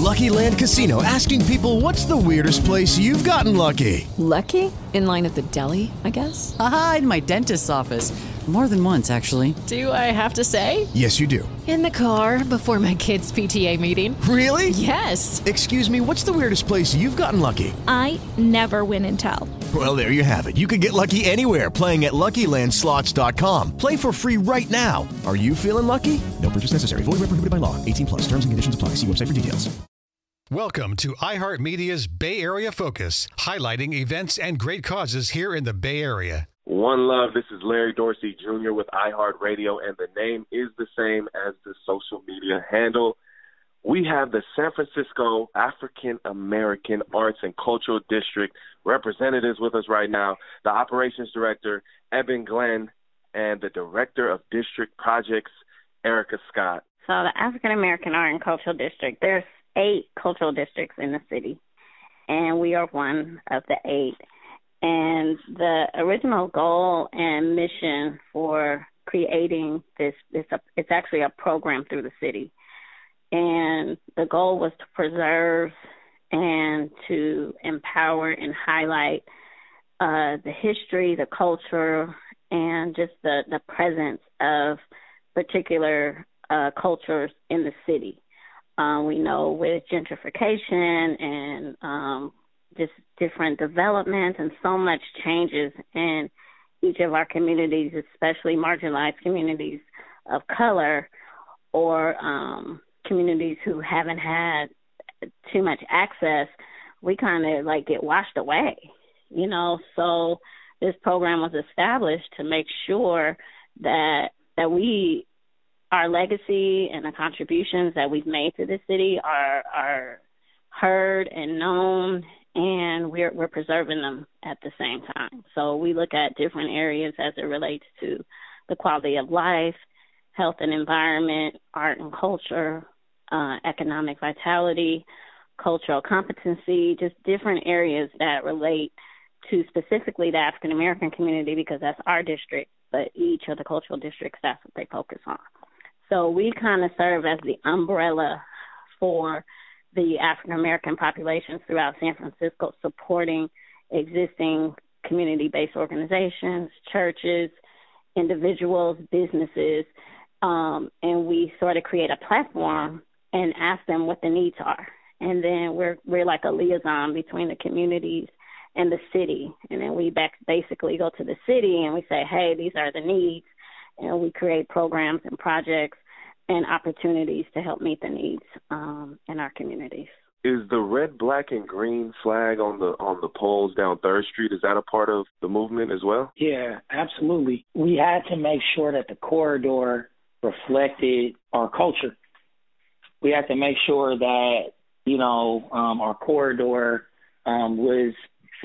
Lucky Land Casino, asking people, what's the weirdest place you've gotten lucky? Lucky? In line at the deli, I guess? Aha, in my dentist's office. More than once, actually. Do I have to say? Yes, you do. In the car before my kids' PTA meeting. Really? Yes. Excuse me, what's the weirdest place you've gotten lucky? I never win and tell. Well, there you have it. You can get lucky anywhere, playing at LuckyLandSlots.com. Play for free right now. Are you feeling lucky? No purchase necessary. Void where prohibited by law. 18 plus. Terms and conditions apply. See website for details. Welcome to iHeartMedia's Bay Area Focus, highlighting events and great causes here in the Bay Area. One love. This is Larry Dorsey Jr. with iHeartRadio, and the name is the same as the social media handle. We have the San Francisco African American Arts and Cultural District representatives with us right now, the Operations Director, Eben Glenn, and the Director of District Projects, Erica Scott. So the African American Art and Cultural District, there's 8 cultural districts in the city, and we are one of the 8. And the original goal and mission for creating this, it's actually a program through the city. And the goal was to preserve and to empower and highlight the history, the culture, and just the presence of particular cultures in the city. We know with gentrification and just different developments and so much changes in each of our communities, especially marginalized communities of color or communities who haven't had too much access, we kind of like get washed away, you know. So this program was established to make sure that we, our legacy and the contributions that we've made to the city are heard and known, and we're preserving them at the same time. So we look at different areas as it relates to the quality of life, health and environment, art and culture, economic vitality, cultural competency, just different areas that relate to specifically the African American community, because that's our district, but each of the cultural districts, that's what they focus on. So we kind of serve as the umbrella for the African American populations throughout San Francisco, supporting existing community-based organizations, churches, individuals, businesses, and we sort of create a platform and ask them what the needs are. And then we're like a liaison between the communities and the city. And then we basically go to the city and we say, hey, these are the needs. And we create programs and projects and opportunities to help meet the needs in our communities. Is the red, black, and green flag on the poles down 3rd Street, is that a part of the movement as well? Yeah, absolutely. We had to make sure that the corridor reflected our culture. We had to make sure that, you know, our corridor was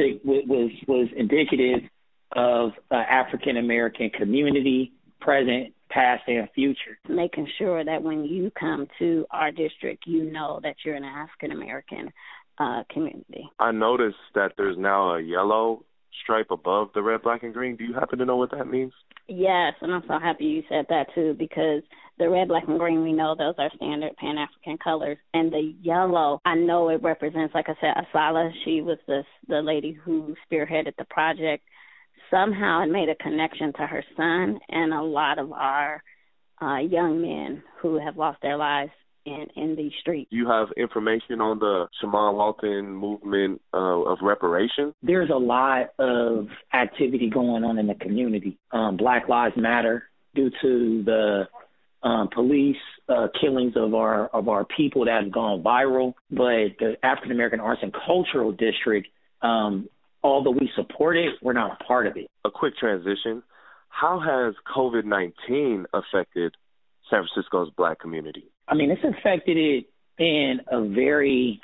indicative of African American community, present, past, and future. Making sure that when you come to our district, you know that you're an African American community. I noticed that there's now a yellow stripe above the red, black, and green. Do you happen to know what that means? Yes, and I'm so happy you said that too, because the red, black, and green, we know those are standard Pan-African colors. And the yellow, I know it represents, like I said, Asala. She was the lady who spearheaded the project. Somehow it made a connection to her son and a lot of our young men who have lost their lives in these streets. You have information on the Shaman Walton movement of reparation? There's a lot of activity going on in the community. Black Lives Matter, due to the police killings of our people that have gone viral. But the African American Arts and Cultural District, although we support it, we're not a part of it. A quick transition. How has COVID-19 affected San Francisco's Black community? I mean, it's affected it in a very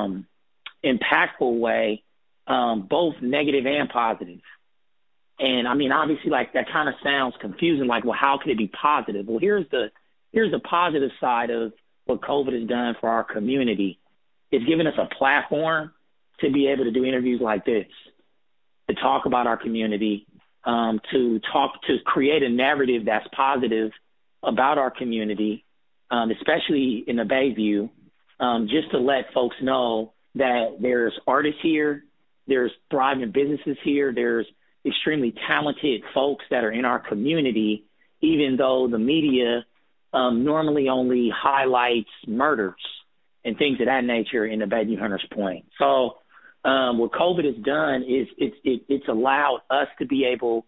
impactful way, both negative and positive. And I mean, obviously, like that kind of sounds confusing. Like, well, how could it be positive? Well, here's the positive side of what COVID has done for our community. It's given us a platform to be able to do interviews like this, to talk about our community, to create a narrative that's positive about our community, especially in the Bayview, just to let folks know that there's artists here, there's thriving businesses here, there's extremely talented folks that are in our community, even though the media normally only highlights murders and things of that nature in the Bayview Hunters Point. So what COVID has done is it's allowed us to be able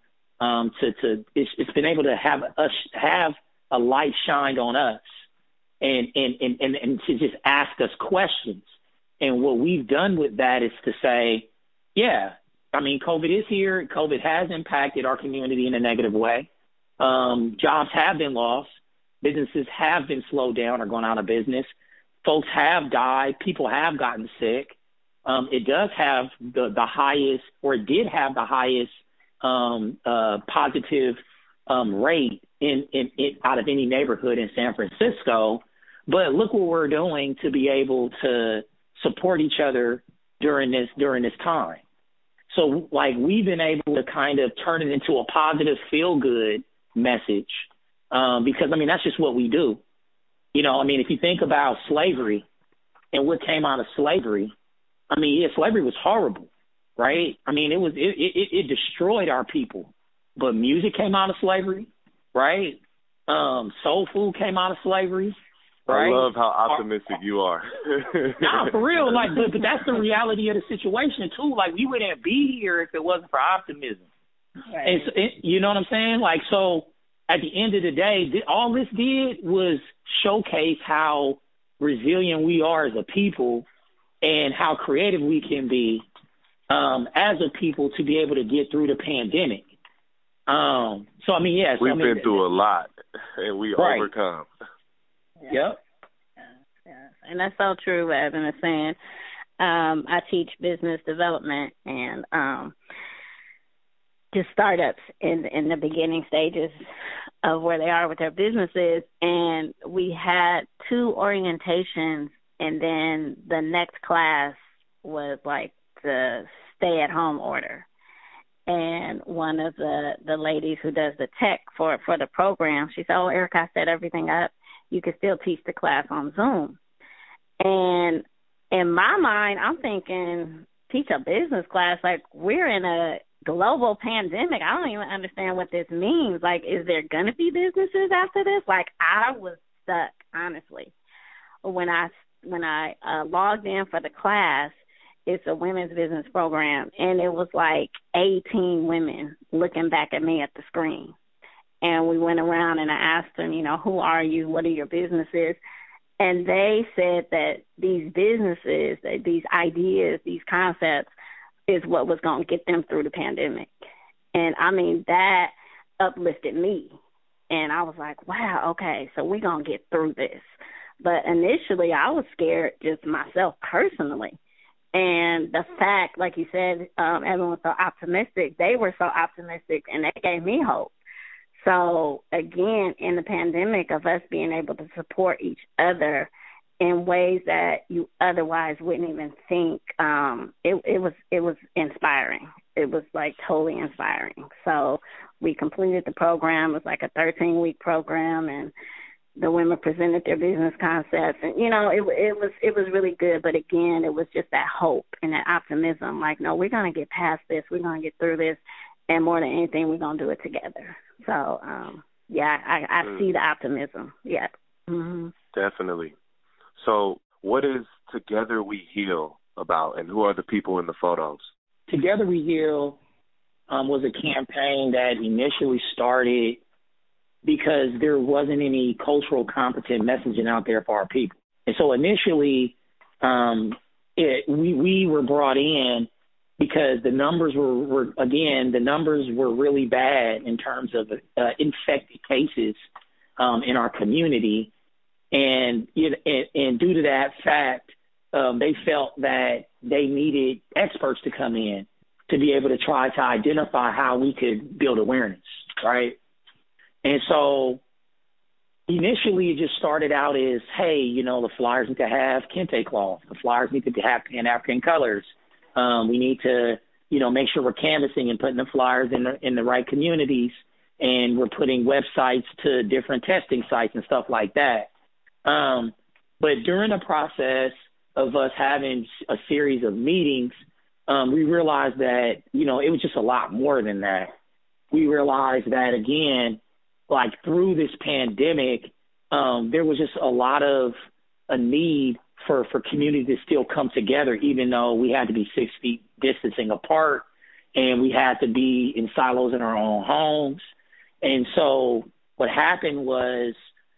it's been able to have us have a light shined on us and to just ask us questions. And what we've done with that is to say, yeah, I mean, COVID is here. COVID has impacted our community in a negative way. Jobs have been lost. Businesses have been slowed down or gone out of business. Folks have died. People have gotten sick. It does have the highest, or it did have the highest positive rate in out of any neighborhood in San Francisco. But look what we're doing to be able to support each other during this time. So, like, we've been able to kind of turn it into a positive, feel-good message because, I mean, that's just what we do. You know, I mean, if you think about slavery and what came out of slavery, I mean, yeah, slavery was horrible, right? I mean, it destroyed our people. But music came out of slavery, right? Soul food came out of slavery. Right? I love how optimistic you are. Nah, for real. Like, but that's the reality of the situation too. Like, we wouldn't be here if it wasn't for optimism. Right. And so, you know what I'm saying? Like, so at the end of the day, all this did was showcase how resilient we are as a people and how creative we can be as a people to be able to get through the pandemic. So I mean, yes, we've been through a lot, and we overcome. Yep. Yeah. And that's so true, as Evan is saying. I teach business development and just startups in the beginning stages of where they are with their businesses. And we had 2 orientations, and then the next class was like the stay-at-home order. And one of the ladies who does the tech for the program, she said, "Oh, Erica, I set everything up. You can still teach the class on Zoom." And in my mind, I'm thinking, teach a business class? Like, we're in a global pandemic. I don't even understand what this means. Like, is there going to be businesses after this? Like, I was stuck, honestly. When I logged in for the class, it's a women's business program, and it was like 18 women looking back at me at the screen. And we went around and I asked them, you know, who are you? What are your businesses? And they said that these businesses, that these ideas, these concepts is what was going to get them through the pandemic. And I mean, that uplifted me. And I was like, wow, okay, so we're going to get through this. But initially I was scared just myself personally. And the fact, like you said, everyone was so optimistic. They were so optimistic, and they gave me hope. So, again, in the pandemic, of us being able to support each other in ways that you otherwise wouldn't even think, it was inspiring. It was, like, totally inspiring. So we completed the program. It was like a 13-week program, and the women presented their business concepts. And, you know, it was really good. But, again, it was just that hope and that optimism. Like, no, we're going to get past this. We're going to get through this. And more than anything, we're going to do it together. So, yeah, I see the optimism. Yeah. Mm-hmm. Definitely. So what is Together We Heal about, and who are the people in the photos? Together We Heal was a campaign that initially started because there wasn't any cultural competent messaging out there for our people. And so initially we were brought in because the numbers were really bad in terms of infected cases in our community. And due to that fact, they felt that they needed experts to come in to be able to try to identify how we could build awareness, right? And so initially it just started out as, hey, you know, the flyers need to have kente cloth. The flyers need to have Pan-African colors. We need to, you know, make sure we're canvassing and putting the flyers in the right communities, and we're putting websites to different testing sites and stuff like that. But during the process of us having a series of meetings, we realized that, you know, it was just a lot more than that. We realized that, again, like through this pandemic, there was just a lot of a need for community to still come together, even though we had to be 6 feet distancing apart and we had to be in silos in our own homes. And so what happened was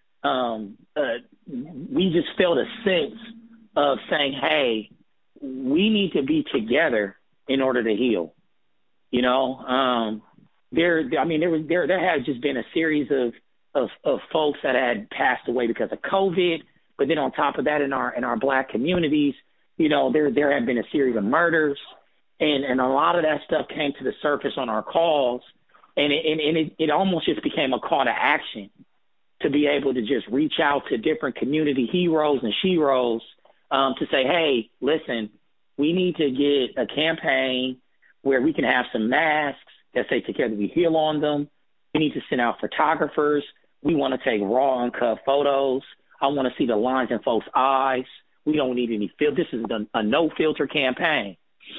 we just felt a sense of saying, hey, we need to be together in order to heal. You know, there had just been a series of folks that had passed away because of COVID, but then on top of that, in our Black communities, you know, there had been a series of murders, and a lot of that stuff came to the surface on our calls, and it almost just became a call to action to be able to just reach out to different community heroes and sheroes to say, hey, listen, we need to get a campaign where we can have some masks that say Together We Heal on them. We need to send out photographers. We want to take raw, uncut photos. I want to see the lines in folks' eyes. We don't need any filter. This is a no-filter campaign.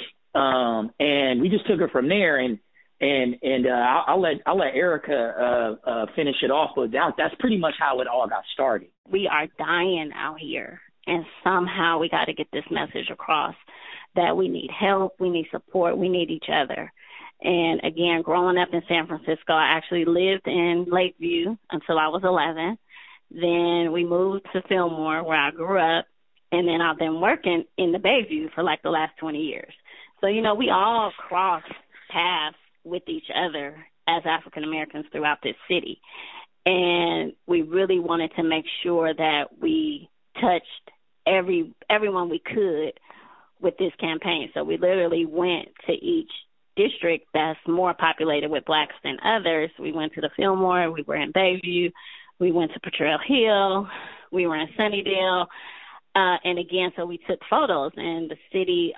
And we just took it from there. And I'll let Erica finish it off, but that's pretty much how it all got started. We are dying out here, and somehow we got to get this message across that we need help, we need support, we need each other. And again, growing up in San Francisco, I actually lived in Lakeview until I was 11. Then we moved to Fillmore, where I grew up, and then I've been working in the Bayview for like the last 20 years. So, you know, we all crossed paths with each other as African Americans throughout this city. And we really wanted to make sure that we touched everyone we could with this campaign. So we literally went to each district that's more populated with Blacks than others. We went to the Fillmore, we were in Bayview, we went to Potrero Hill, we were in Sunnydale. And again, so we took photos, and the city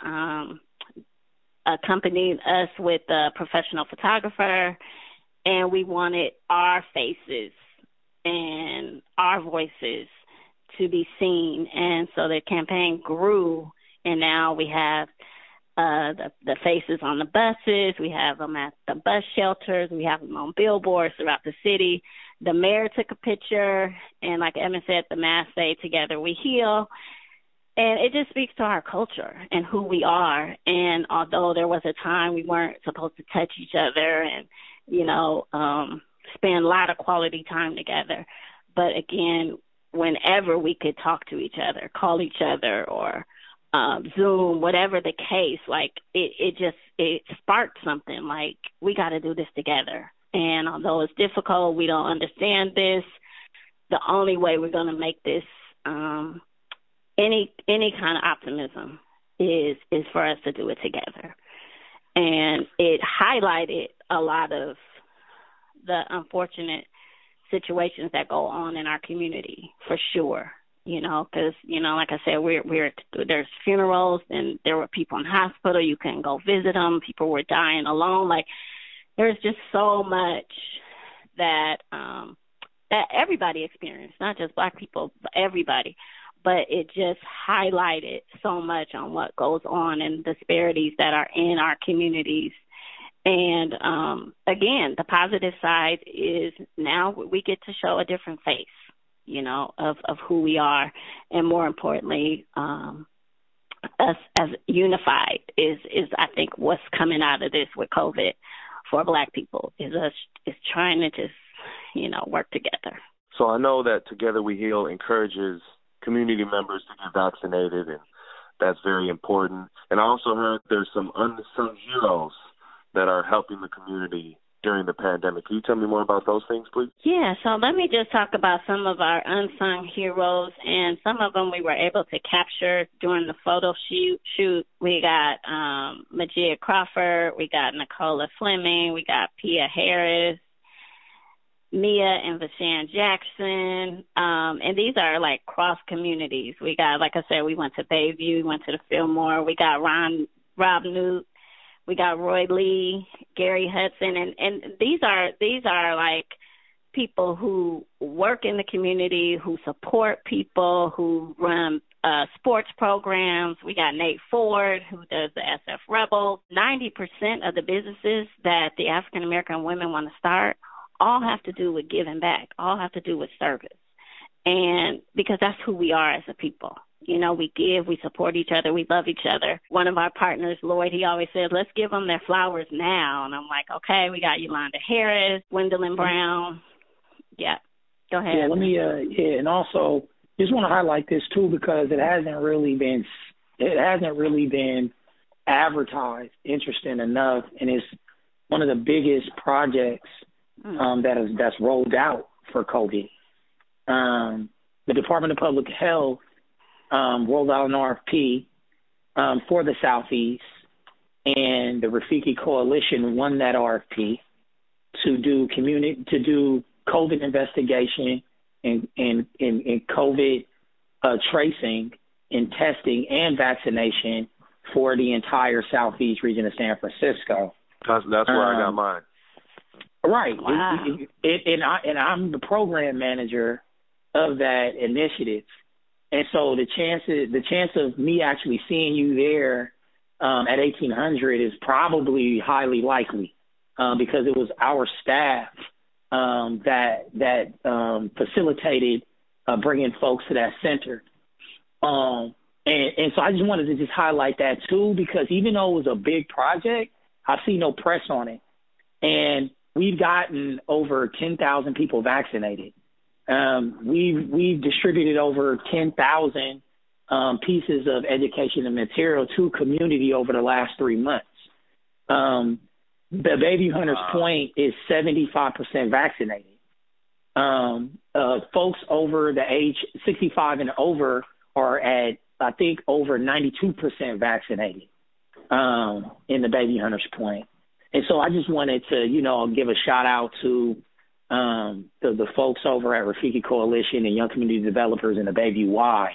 accompanied us with a professional photographer, and we wanted our faces and our voices to be seen. And so the campaign grew, and now we have the faces on the buses, we have them at the bus shelters, we have them on billboards throughout the city. The mayor took a picture, and like Evan said, the masks say Together We Heal. And it just speaks to our culture and who we are. And although there was a time we weren't supposed to touch each other and, you know, spend a lot of quality time together, but again, whenever we could talk to each other, call each other, or Zoom, whatever the case, like it sparked something like, we got to do this together. And although it's difficult, we don't understand this, the only way we're going to make this any kind of optimism is for us to do it together. And it highlighted a lot of the unfortunate situations that go on in our community, for sure. You know, because, you know, like I said, there's funerals, and there were people in hospital. You couldn't go visit them. People were dying alone. Like, there's just so much that that everybody experienced, not just Black people, but everybody. But it just highlighted so much on what goes on and disparities that are in our communities. And again, the positive side is now we get to show a different face, you know, of who we are. And more importantly, us as unified is I think what's coming out of this with COVID for Black people is trying to just, you know, work together. So I know that Together We Heal encourages community members to get vaccinated, and that's very important. And I also heard there's some unsung heroes that are helping the community during the pandemic. Can you tell me more about those things, please? Yeah, so let me just talk about some of our unsung heroes, and some of them we were able to capture during the photo shoot. We got Majia Crawford, we got Nicola Fleming, we got Pia Harris, Mia and Vashan Jackson, and these are like cross communities. We got, like I said, we went to Bayview, we went to the Fillmore, we got Rob Newt, we got Roy Lee, Gary Hudson, and these are like people who work in the community, who support people, who run sports programs. We got Nate Ford, who does the SF Rebels. 90% of the businesses that the African American women want to start all have to do with giving back, all have to do with service. And because that's who we are as a people. You know, we give, we support each other, we love each other. One of our partners, Lloyd, he always says, let's give them their flowers now. And I'm like, okay, we got Yolanda Harris, Gwendolyn Brown. Yeah, go ahead. Yeah, let me, and also just want to highlight this too, because it hasn't really been advertised interesting enough, and it's one of the biggest projects that's rolled out for COVID. The Department of Public Health rolled out an RFP for the Southeast, and the Rafiki Coalition won that RFP to do COVID investigation and COVID tracing and testing and vaccination for the entire Southeast region of San Francisco. That's where I got mine. Right. Wow. And I'm the program manager of that initiative. And so the chance of me actually seeing you there at 1800 is probably highly likely because it was our staff that facilitated bringing folks to that center. And so I just wanted to just highlight that too, because even though it was a big project, I see no press on it. And we've gotten over 10,000 people vaccinated. We've distributed over 10,000 pieces of education and material to community over the last 3 months. The Bayview Hunters Point is 75% vaccinated. Folks over the age 65 and over are at, I think, over 92% vaccinated in the Bayview Hunters Point. And so I just wanted to, give a shout out to the folks over at Rafiki Coalition and Young Community Developers in the Bayview Y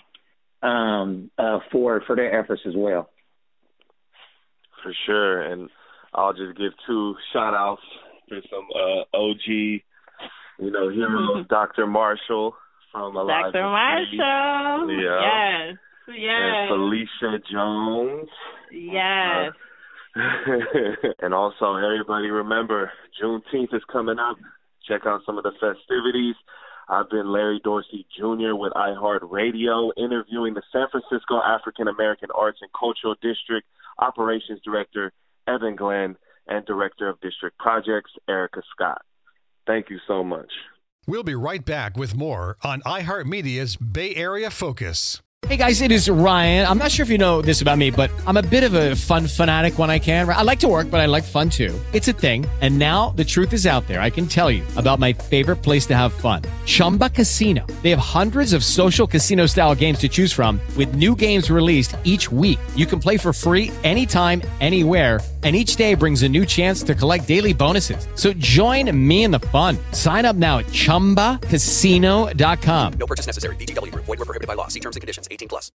for their efforts as well. For sure. And I'll just give 2 shout outs to some OG, heroes, Dr. Marshall from Elijah. Dr. Marshall. Yeah. Yes. And Felicia Jones. Yes. And also, everybody remember, Juneteenth is coming up. Check out some of the festivities. I've been Larry Dorsey Jr. with iHeartRadio, interviewing the San Francisco African American Arts and Cultural District Operations Director Evan Glenn and Director of District Projects Erica Scott. Thank you so much. We'll be right back with more on iHeartMedia's Bay Area Focus. Hey guys, it is Ryan. I'm not sure if you know this about me, but I'm a bit of a fun fanatic when I can. I like to work, but I like fun too. It's a thing. And now the truth is out there. I can tell you about my favorite place to have fun. Chumba Casino. They have hundreds of social casino style games to choose from with new games released each week. You can play for free anytime, anywhere. And each day brings a new chance to collect daily bonuses. So join me in the fun. Sign up now at ChumbaCasino.com. No purchase necessary. VGW Group. Void where prohibited by law. See terms and conditions. 18+.